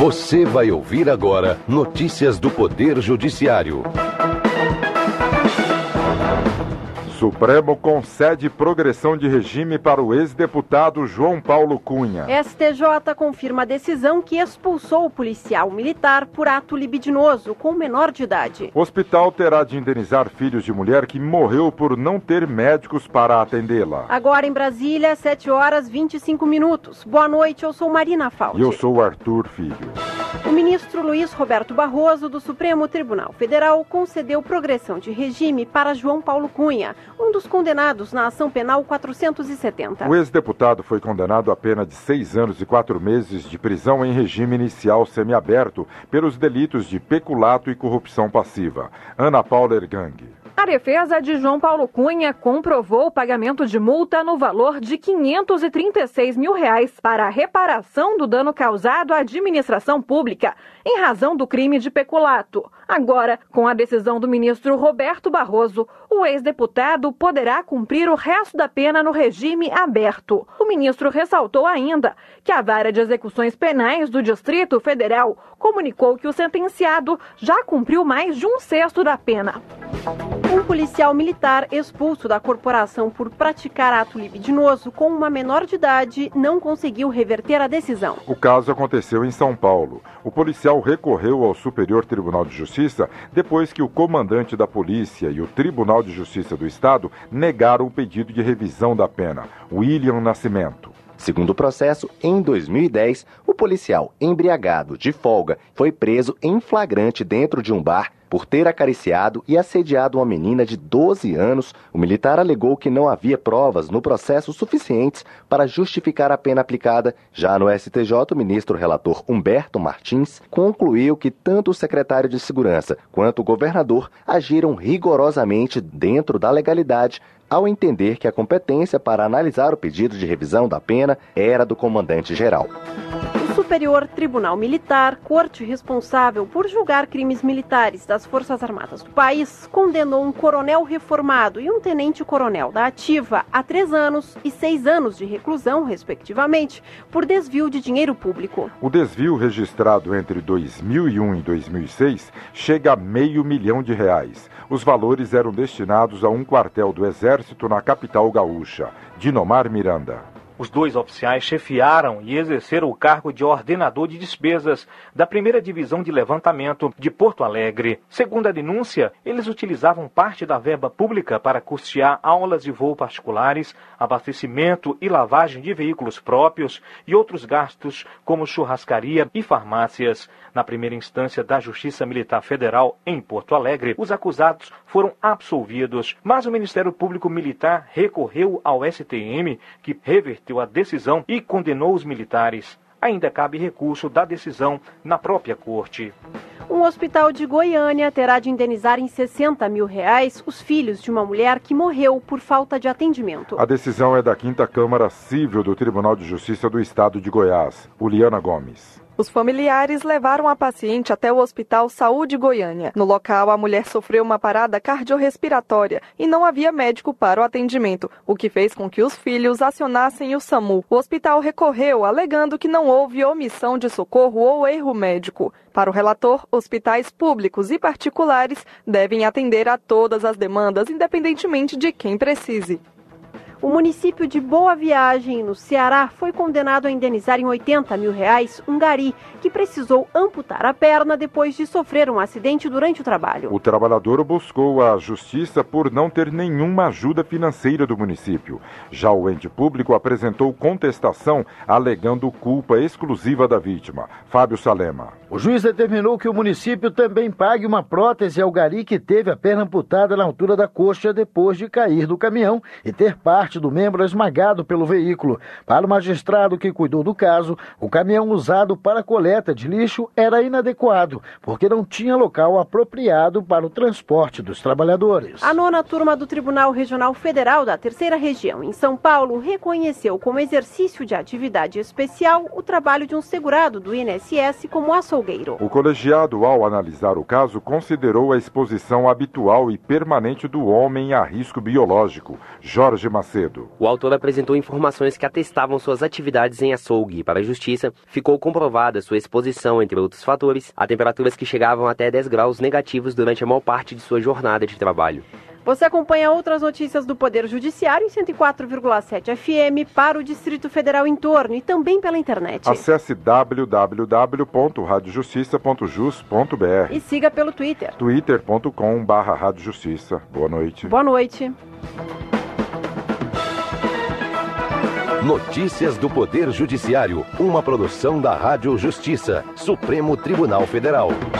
Você vai ouvir agora notícias do Poder Judiciário. Supremo concede progressão de regime para o ex-deputado João Paulo Cunha. STJ confirma a decisão que expulsou o policial militar por ato libidinoso com menor de idade. O hospital terá de indenizar filhos de mulher que morreu por não ter médicos para atendê-la. Agora em Brasília, 7h25. Boa noite, eu sou Marina Faldi. E eu sou Arthur Filho. O ministro Luiz Roberto Barroso, do Supremo Tribunal Federal, concedeu progressão de regime para João Paulo Cunha, um dos condenados na ação penal 470. O ex-deputado foi condenado a pena de 6 anos e 4 meses de prisão em regime inicial semiaberto pelos delitos de peculato e corrupção passiva. Ana Paula Ergang. A defesa de João Paulo Cunha comprovou o pagamento de multa no valor de R$ 536 mil para a reparação do dano causado à administração pública em razão do crime de peculato. Agora, com a decisão do ministro Roberto Barroso, o ex-deputado poderá cumprir o resto da pena no regime aberto. O ministro ressaltou ainda que a Vara de Execuções Penais do Distrito Federal comunicou que o sentenciado já cumpriu mais de 1/6 da pena. Um policial militar expulso da corporação por praticar ato libidinoso com uma menor de idade não conseguiu reverter a decisão. O caso aconteceu em São Paulo. O policial recorreu ao Superior Tribunal de Justiça depois que o comandante da polícia e o Tribunal de Justiça do Estado negaram o pedido de revisão da pena, William Nascimento. Segundo o processo, em 2010, o policial embriagado de folga foi preso em flagrante dentro de um bar por ter acariciado e assediado uma menina de 12 anos. O militar alegou que não havia provas no processo suficientes para justificar a pena aplicada. Já no STJ, o ministro relator Humberto Martins concluiu que tanto o secretário de Segurança quanto o governador agiram rigorosamente dentro da legalidade ao entender que a competência para analisar o pedido de revisão da pena era do comandante-geral. O Superior Tribunal Militar, corte responsável por julgar crimes militares das Forças Armadas do país, condenou um coronel reformado e um tenente-coronel da ativa a 3 anos e 6 anos de reclusão, respectivamente, por desvio de dinheiro público. O desvio registrado entre 2001 e 2006 chega a R$500 milhão. Os valores eram destinados a um quartel do Exército na capital gaúcha. Dinomar Miranda. Os 2 oficiais chefiaram e exerceram o cargo de ordenador de despesas da 1ª Divisão de Levantamento de Porto Alegre. Segundo a denúncia, eles utilizavam parte da verba pública para custear aulas de voo particulares, abastecimento e lavagem de veículos próprios e outros gastos como churrascaria e farmácias. Na primeira instância da Justiça Militar Federal em Porto Alegre, os acusados foram absolvidos, mas o Ministério Público Militar recorreu ao STM, que reverteu a decisão e condenou os militares. Ainda cabe recurso da decisão na própria corte. Um hospital de Goiânia terá de indenizar em R$60 mil os filhos de uma mulher que morreu por falta de atendimento. A decisão é da 5ª Câmara Civil do Tribunal de Justiça do Estado de Goiás. Uliana Gomes. Os familiares levaram a paciente até o Hospital Saúde Goiânia. No local, a mulher sofreu uma parada cardiorrespiratória e não havia médico para o atendimento, o que fez com que os filhos acionassem o SAMU. O hospital recorreu, alegando que não houve omissão de socorro ou erro médico. Para o relator, hospitais públicos e particulares devem atender a todas as demandas, independentemente de quem precise. O município de Boa Viagem, no Ceará, foi condenado a indenizar em R$80 mil um gari que precisou amputar a perna depois de sofrer um acidente durante o trabalho. O trabalhador buscou a justiça por não ter nenhuma ajuda financeira do município. Já o ente público apresentou contestação, alegando culpa exclusiva da vítima. Fábio Salema. O juiz determinou que o município também pague uma prótese ao gari que teve a perna amputada na altura da coxa depois de cair do caminhão e ter parte do membro esmagado pelo veículo. Para o magistrado que cuidou do caso, o caminhão usado para a coleta de lixo era inadequado, porque não tinha local apropriado para o transporte dos trabalhadores. A 9ª turma do Tribunal Regional Federal da 3ª Região, em São Paulo, reconheceu como exercício de atividade especial o trabalho de um segurado do INSS como açougueiro. Salgueiro. O colegiado, ao analisar o caso, considerou a exposição habitual e permanente do homem a risco biológico. Jorge Macedo. O autor apresentou informações que atestavam suas atividades em açougue. Para a Justiça, ficou comprovada sua exposição, entre outros fatores, a temperaturas que chegavam até 10 graus negativos durante a maior parte de sua jornada de trabalho. Você acompanha outras notícias do Poder Judiciário em 104,7 FM para o Distrito Federal em torno e também pela internet. Acesse www.radiojustiça.jus.br e siga pelo Twitter. twitter.com/radiojustiça. Boa noite. Boa noite. Notícias do Poder Judiciário, uma produção da Rádio Justiça, Supremo Tribunal Federal.